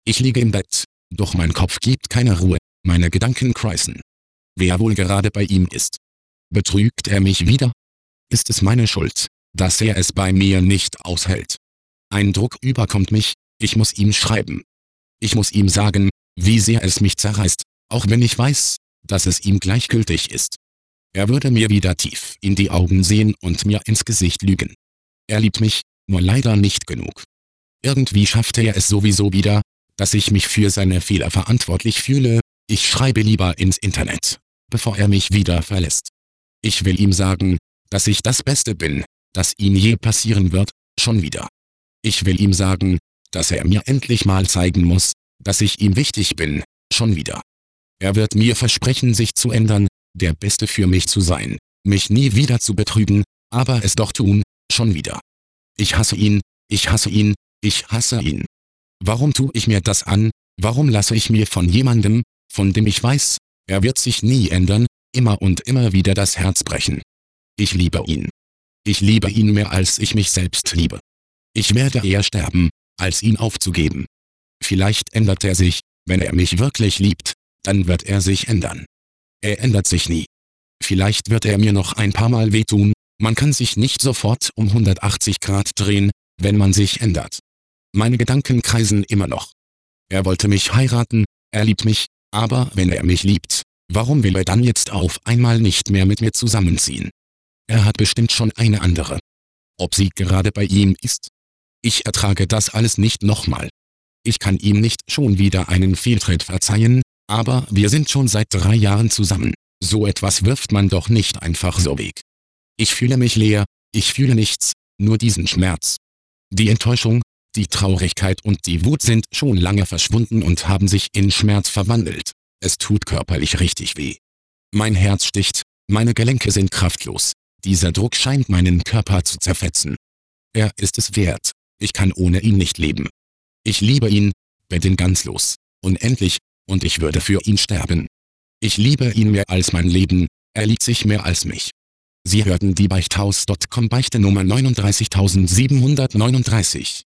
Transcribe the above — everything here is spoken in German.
Ich liege im Bett, doch mein Kopf gibt keine Ruhe, meine Gedanken kreisen. Wer wohl gerade bei ihm ist? Betrügt er mich wieder? Ist es meine Schuld, dass er es bei mir nicht aushält? Ein Druck überkommt mich, ich muss ihm schreiben. Ich muss ihm sagen, wie sehr es mich zerreißt, auch wenn ich weiß, dass es ihm gleichgültig ist. Er würde mir wieder tief in die Augen sehen und mir ins Gesicht lügen. Er liebt mich, nur leider nicht genug. Irgendwie schaffte er es sowieso wieder, dass ich mich für seine Fehler verantwortlich fühle. Ich schreibe lieber ins Internet, bevor er mich wieder verlässt. Ich will ihm sagen, dass ich das Beste bin, das ihm je passieren wird, schon wieder. Ich will ihm sagen, dass er mir endlich mal zeigen muss, dass ich ihm wichtig bin, schon wieder. Er wird mir versprechen, sich zu ändern, der Beste für mich zu sein, mich nie wieder zu betrügen, aber es doch tun, schon wieder. Ich hasse ihn, ich hasse ihn, ich hasse ihn. Warum tue ich mir das an? Warum lasse ich mir von jemandem, von dem ich weiß, er wird sich nie ändern, immer und immer wieder das Herz brechen? Ich liebe ihn. Ich liebe ihn mehr, als ich mich selbst liebe. Ich werde eher sterben, als ihn aufzugeben. Vielleicht ändert er sich, wenn er mich wirklich liebt, dann wird er sich ändern. Er ändert sich nie. Vielleicht wird er mir noch ein paar Mal wehtun, man kann sich nicht sofort um 180 Grad drehen, wenn man sich ändert. Meine Gedanken kreisen immer noch. Er wollte mich heiraten, er liebt mich, aber wenn er mich liebt, warum will er dann jetzt auf einmal nicht mehr mit mir zusammenziehen? Er hat bestimmt schon eine andere. Ob sie gerade bei ihm ist? Ich ertrage das alles nicht nochmal. Ich kann ihm nicht schon wieder einen Fehltritt verzeihen, aber wir sind schon seit 3 Jahren zusammen. So etwas wirft man doch nicht einfach so weg. Ich fühle mich leer, ich fühle nichts, nur diesen Schmerz. Die Enttäuschung, die Traurigkeit und die Wut sind schon lange verschwunden und haben sich in Schmerz verwandelt. Es tut körperlich richtig weh. Mein Herz sticht, meine Gelenke sind kraftlos. Dieser Druck scheint meinen Körper zu zerfetzen. Er ist es wert. Ich kann ohne ihn nicht leben. Ich liebe ihn, bin ganz los, unendlich, und ich würde für ihn sterben. Ich liebe ihn mehr als mein Leben, er liebt sich mehr als mich. Sie hörten die Beichthaus.com Beichte Nummer 39739.